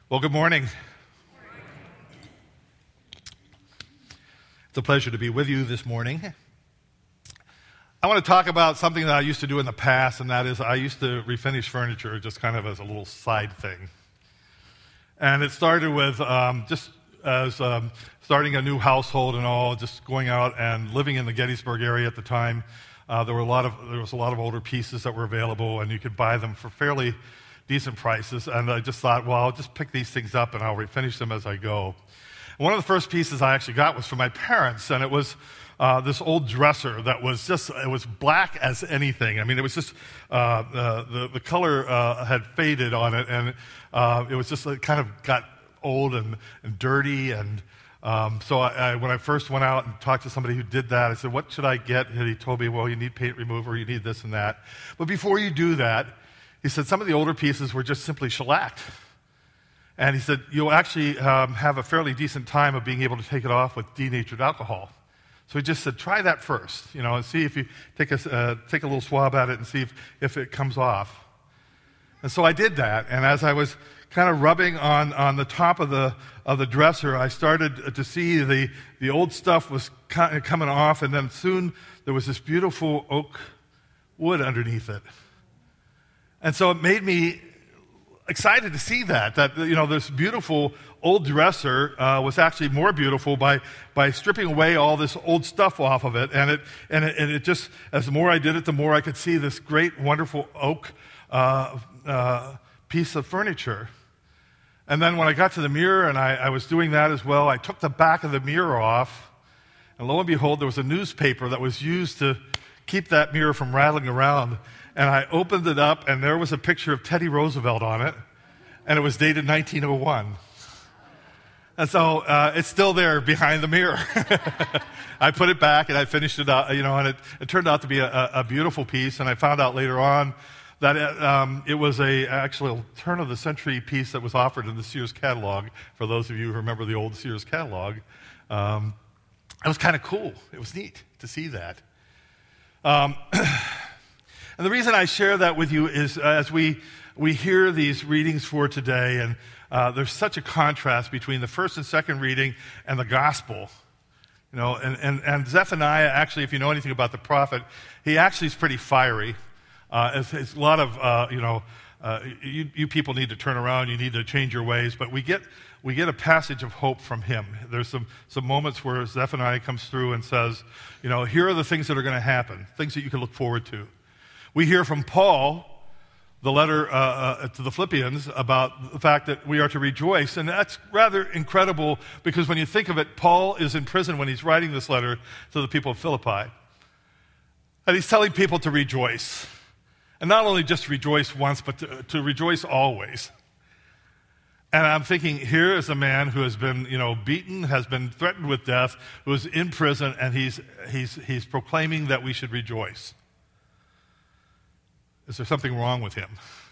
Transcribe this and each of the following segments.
Well, good morning. It's a pleasure to be with you this morning. I want to talk about something that I used to do in the past, and that is I used to refinish furniture just kind of as a little side thing. And it started with starting a new household and all, just going out and living in the Gettysburg area at the time. There was a lot of older pieces that were available, and you could buy them for fairly decent prices. And I just thought, well, I'll just pick these things up and I'll refinish them as I go. And one of the first pieces I actually got was from my parents, and it was this old dresser that was it was black as anything. I mean, it was just, the color had faded on it, and it was just it kind of got old and dirty. And so when I first went out and talked to somebody who did that, I said, what should I get? And he told me, well, you need paint remover, you need this and that. But before you do that, he said some of the older pieces were just simply shellacked. And he said, you'll actually have a fairly decent time of being able to take it off with denatured alcohol. So he just said, try that first, and see if you take a little swab at it and see if it comes off. And so I did that, and as I was kind of rubbing on the top of the dresser, I started to see the old stuff was kind of coming off, and then soon there was this beautiful oak wood underneath it. And so it made me excited to see that this beautiful old dresser was actually more beautiful by stripping away all this old stuff off of it. And it just, as the more I did it, the more I could see this great, wonderful oak piece of furniture. And then when I got to the mirror and I was doing that as well, I took the back of the mirror off, and lo and behold, there was a newspaper that was used to keep that mirror from rattling around. And I opened it up, and there was a picture of Teddy Roosevelt on it, and it was dated 1901. And so it's still there behind the mirror. I put it back, and I finished it up, and it turned out to be a beautiful piece. And I found out later on that it was actually a turn-of-the-century piece that was offered in the Sears catalog. For those of you who remember the old Sears catalog, it was kind of cool. It was neat to see that. And the reason I share that with you is as we hear these readings for today, and there's such a contrast between the first and second reading and the gospel. And Zephaniah, actually, if you know anything about the prophet, he actually is pretty fiery. It's a lot of, you people need to turn around, you need to change your ways, but we get a passage of hope from him. There's some moments where Zephaniah comes through and says, here are the things that are going to happen, things that you can look forward to. We hear from Paul, the letter to the Philippians, about the fact that we are to rejoice. And that's rather incredible because when you think of it, Paul is in prison when he's writing this letter to the people of Philippi. And he's telling people to rejoice. And not only just rejoice once, but to rejoice always. And I'm thinking, here is a man who has been, beaten, has been threatened with death, who is in prison, and he's proclaiming that we should rejoice. Is there something wrong with him?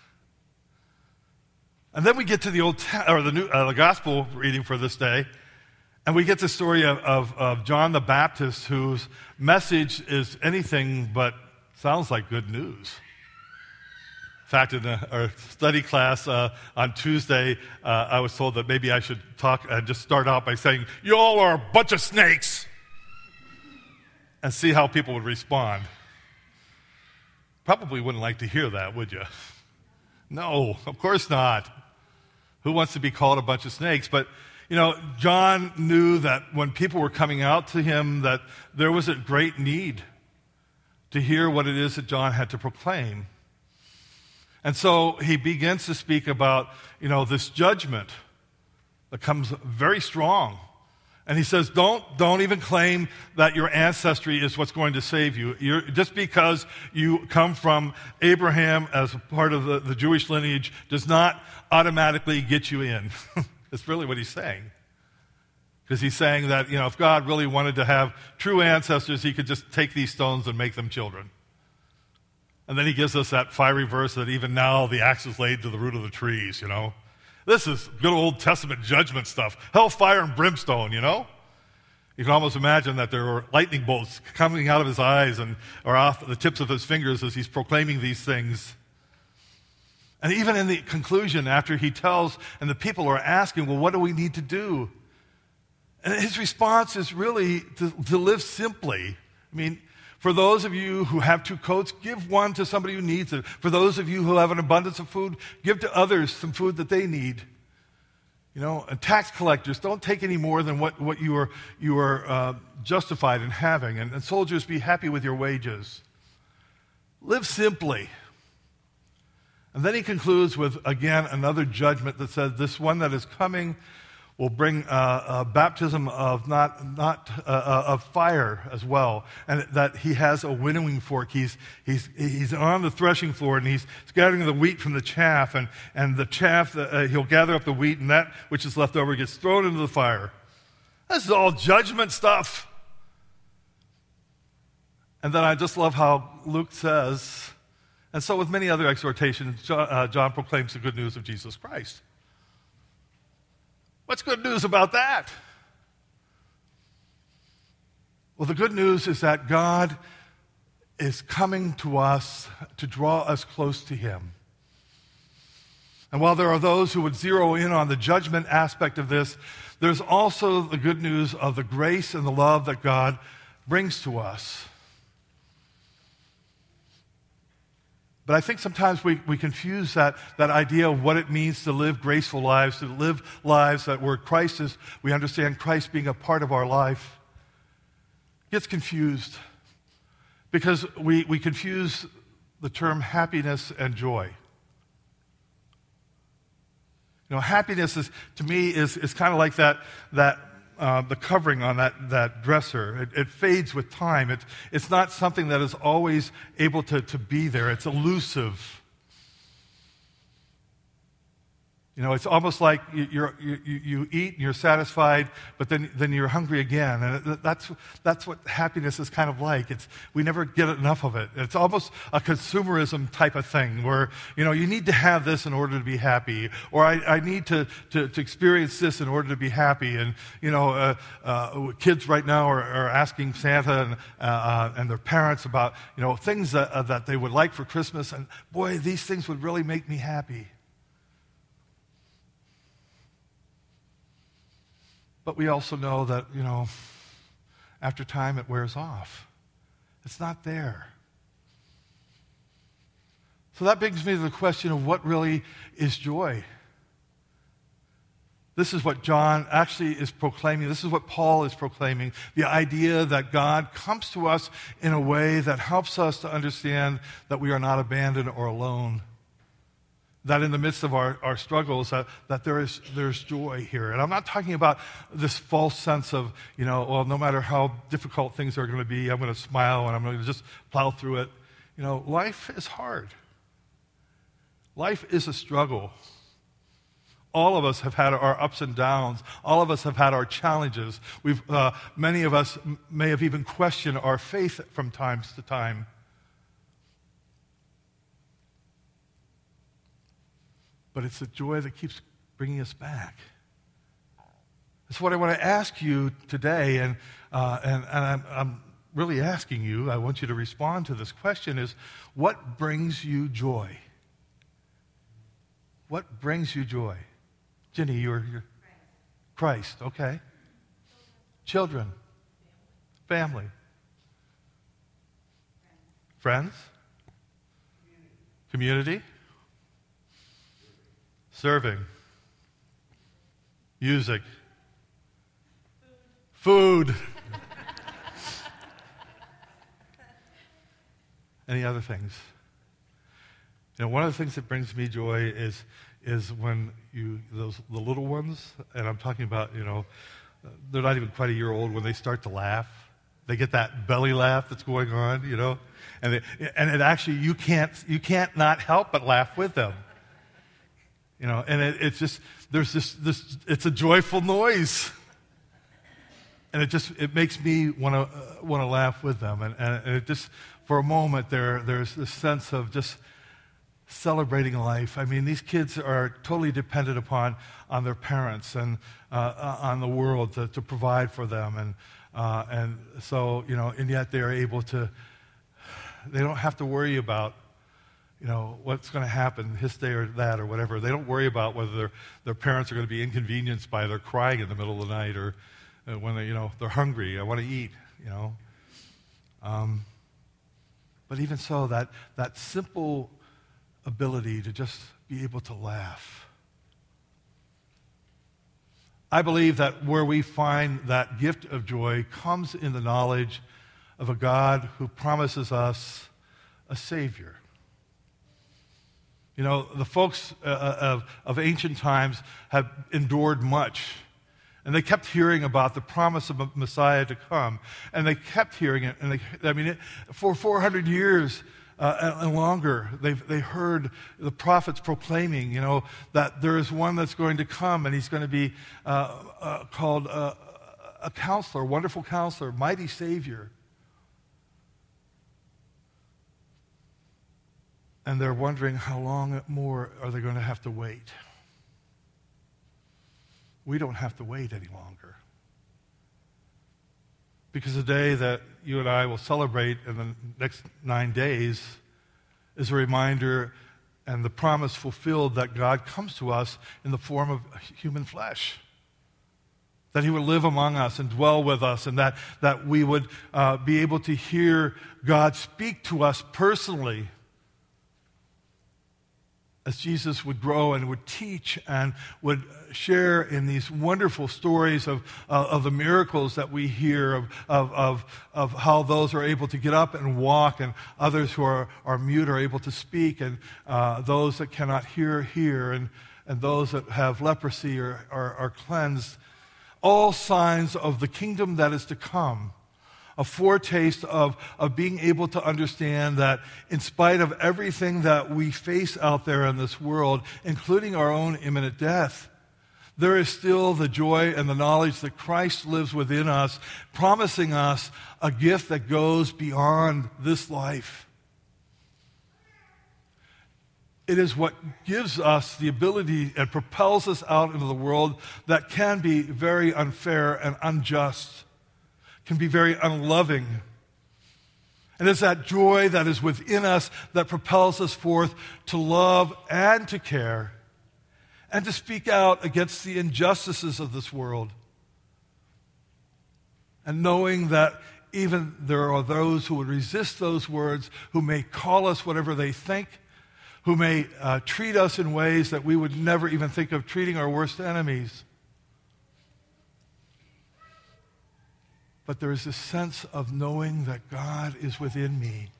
And then we get to the gospel reading for this day, and we get the story of John the Baptist, whose message is anything but sounds like good news. In fact, in our study class on Tuesday, I was told that maybe I should talk and just start out by saying, "You all are a bunch of snakes," and see how people would respond. Probably wouldn't like to hear that, would you? No, of course not. Who wants to be called a bunch of snakes? But, John knew that when people were coming out to him, that there was a great need to hear what it is that John had to proclaim. And so he begins to speak about, this judgment that comes very strong. And he says, don't even claim that your ancestry is what's going to save you. Just because you come from Abraham as part of the Jewish lineage does not automatically get you in. That's really what he's saying. Because he's saying that, if God really wanted to have true ancestors, he could just take these stones and make them children. And then he gives us that fiery verse that even now the axe is laid to the root of the trees, This is good Old Testament judgment stuff. Hellfire and brimstone, You can almost imagine that there were lightning bolts coming out of his eyes or off the tips of his fingers as he's proclaiming these things. And even in the conclusion, after he tells, and the people are asking, well, what do we need to do? And his response is really to live simply. I mean, for those of you who have 2 coats, give one to somebody who needs it. For those of you who have an abundance of food, give to others some food that they need. And tax collectors, don't take any more than what you are justified in having. And soldiers, be happy with your wages. Live simply. And then he concludes with, again, another judgment that says, this one that is coming will bring a baptism of of fire as well, and that he has a winnowing fork. He's on the threshing floor, and he's scattering the wheat from the chaff, and the chaff, he'll gather up the wheat, and that which is left over gets thrown into the fire. This is all judgment stuff. And then I just love how Luke says, and so with many other exhortations, John proclaims the good news of Jesus Christ. What's good news about that? Well, the good news is that God is coming to us to draw us close to him. And while there are those who would zero in on the judgment aspect of this, there's also the good news of the grace and the love that God brings to us. But I think sometimes we confuse that idea of what it means to live graceful lives, to live lives that where Christ is, we understand Christ being a part of our life. It gets confused because we confuse the term happiness and joy. Happiness is, to me, is kind of like that the covering on that dresser. It fades with time. It's not something that is always able to be there. It's elusive. It's almost like you eat and you're satisfied, but then you're hungry again. And that's what happiness is kind of like. We never get enough of it. It's almost a consumerism type of thing where, you need to have this in order to be happy, or I need to experience this in order to be happy. And, kids right now are asking Santa and their parents about, things that they would like for Christmas. And boy, these things would really make me happy. But we also know that, after time it wears off. It's not there. So that brings me to the question of what really is joy. This is what John actually is proclaiming. This is what Paul is proclaiming. The idea that God comes to us in a way that helps us to understand that we are not abandoned or alone. That in the midst of our struggles, that there's joy here. And I'm not talking about this false sense of, no matter how difficult things are going to be, I'm going to smile and I'm going to just plow through it. Life is hard. Life is a struggle. All of us have had our ups and downs. All of us have had our challenges. Many of us may have even questioned our faith from time to time. But it's the joy that keeps bringing us back. That's what I want to ask you today, and I'm really asking you, I want you to respond to this question, is what brings you joy? What brings you joy? Jenny, you're Christ, okay. Children. Family. Friends. Community. Serving. Music. Food. Any other things? One of the things that brings me joy is when the little ones, and I'm talking about, they're not even quite a year old, when they start to laugh. They get that belly laugh that's going on, and it actually, you can't not help but laugh with them. And it's just, there's this, it's a joyful noise. And it makes me want to laugh with them. And it just, for a moment, there's this sense of just celebrating life. I mean, these kids are totally dependent on their parents and on the world to provide for them. And so, and yet they're able to, they don't have to worry about, what's going to happen this day or that or whatever. They don't worry about whether their parents are going to be inconvenienced by their crying in the middle of the night or when they're hungry. I want to eat, But even so, that simple ability to just be able to laugh. I believe that where we find that gift of joy comes in the knowledge of a God who promises us a Savior. The folks of ancient times have endured much, and they kept hearing about the promise of a Messiah to come, and they kept hearing it, and for 400 years and longer, they heard the prophets proclaiming, that there is one that's going to come, and he's going to be called a counselor, wonderful counselor, mighty Savior. And they're wondering how long more are they going to have to wait. We don't have to wait any longer. Because the day that you and I will celebrate in the next 9 days is a reminder and the promise fulfilled that God comes to us in the form of human flesh. That he would live among us and dwell with us, and that we would be able to hear God speak to us personally as Jesus would grow and would teach and would share in these wonderful stories of the miracles that we hear, of how those are able to get up and walk, and others who are mute are able to speak, and those that cannot hear, and those that have leprosy are cleansed. All signs of the kingdom that is to come. A foretaste of being able to understand that in spite of everything that we face out there in this world, including our own imminent death, there is still the joy and the knowledge that Christ lives within us, promising us a gift that goes beyond this life. It is what gives us the ability and propels us out into the world that can be very unfair and unjust, can be very unloving. And it's that joy that is within us that propels us forth to love and to care and to speak out against the injustices of this world. And knowing that even there are those who would resist those words, who may call us whatever they think, who may treat us in ways that we would never even think of treating our worst enemies. But there is this sense of knowing that God is within me.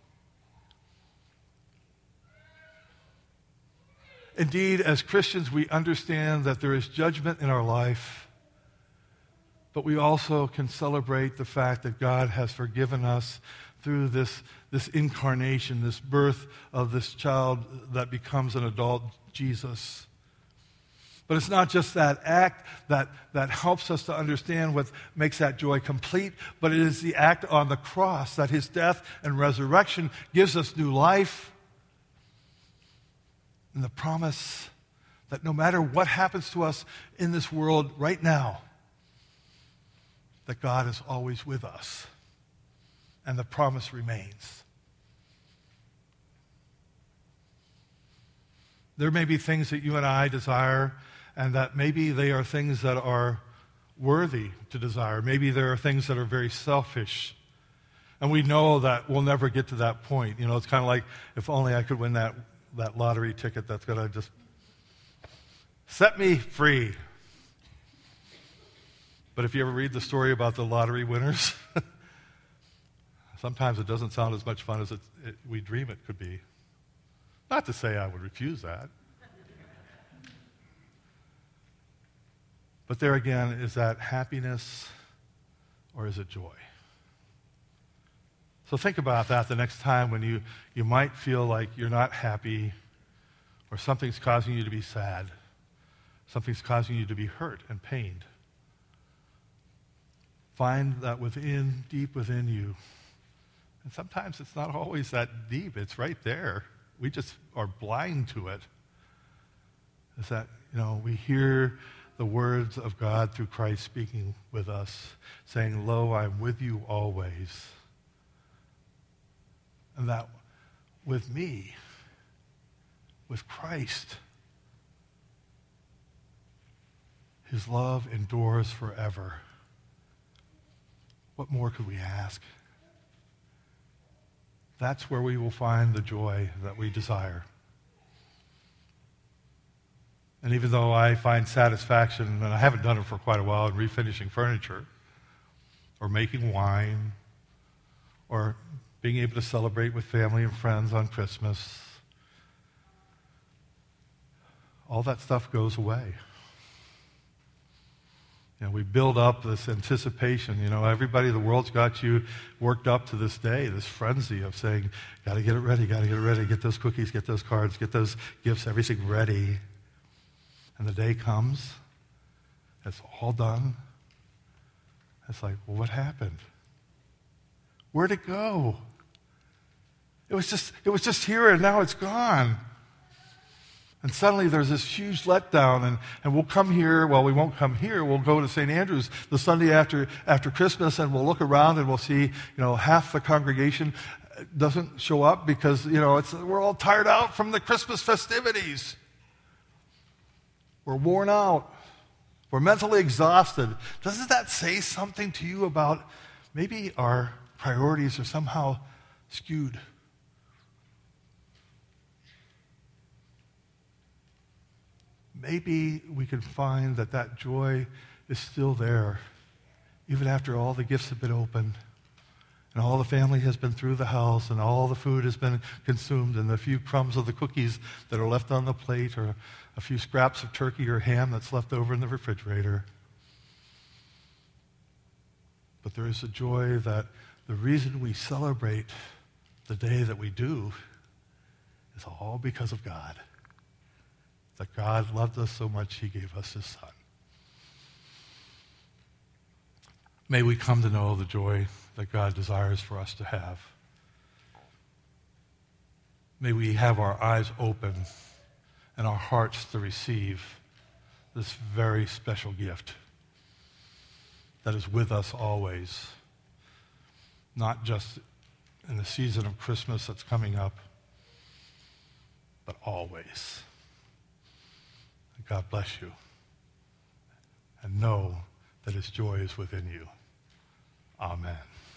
Indeed, as Christians, we understand that there is judgment in our life, but we also can celebrate the fact that God has forgiven us through this incarnation, this birth of this child that becomes an adult, Jesus. But it's not just that act that helps us to understand what makes that joy complete, but it is the act on the cross that his death and resurrection gives us new life. And the promise that no matter what happens to us in this world right now, that God is always with us. And the promise remains. There may be things that you and I desire, and that maybe they are things that are worthy to desire. Maybe there are things that are very selfish. And we know that we'll never get to that point. It's kind of like, if only I could win that lottery ticket that's going to just set me free. But if you ever read the story about the lottery winners, sometimes it doesn't sound as much fun as we dream it could be. Not to say I would refuse that. But there again, is that happiness or is it joy? So think about that the next time when you might feel like you're not happy, or something's causing you to be sad. Something's causing you to be hurt and pained. Find that deep within you. And sometimes it's not always that deep. It's right there. We just are blind to it. Is that, we hear the words of God through Christ speaking with us, saying, "Lo, I'm with you always." And that with me with Christ. His love endures forever. What more could we ask? That's where we will find the joy that we desire. And even though I find satisfaction, and I haven't done it for quite a while, in refinishing furniture, or making wine, or being able to celebrate with family and friends on Christmas, all that stuff goes away. We build up this anticipation. Everybody in the world's got you worked up to this day, this frenzy of saying, got to get it ready, get those cookies, get those cards, get those gifts, everything ready. And the day comes, it's all done. It's like, well, what happened? Where'd it go? It was just here and now it's gone. And suddenly there's this huge letdown, and we'll come here. Well, we won't come here. We'll go to St. Andrew's the Sunday after Christmas, and we'll look around and we'll see, half the congregation doesn't show up because, we're all tired out from the Christmas festivities. We're worn out. We're mentally exhausted. Doesn't that say something to you about maybe our priorities are somehow skewed? Maybe we can find that joy is still there, even after all the gifts have been opened, and all the family has been through the house, and all the food has been consumed, and the few crumbs of the cookies that are left on the plate, or a few scraps of turkey or ham that's left over in the refrigerator. But there is a joy that the reason we celebrate the day that we do is all because of God. That God loved us so much, he gave us his Son. May we come to know the joy that God desires for us to have. May we have our eyes open and our hearts to receive this very special gift that is with us always, not just in the season of Christmas that's coming up, but always. God bless you, and know that his joy is within you. Amen.